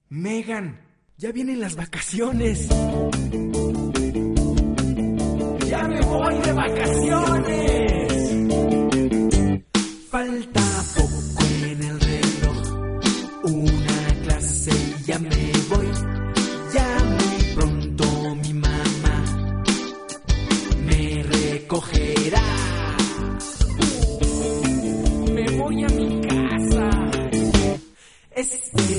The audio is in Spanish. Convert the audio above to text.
Megan, ya vienen las vacaciones. ¡Ya me voy de vacaciones! Falta poco en el reloj, una clase y ya me voy. Ya muy pronto mi mamá me recogerá. Me voy a mi casa.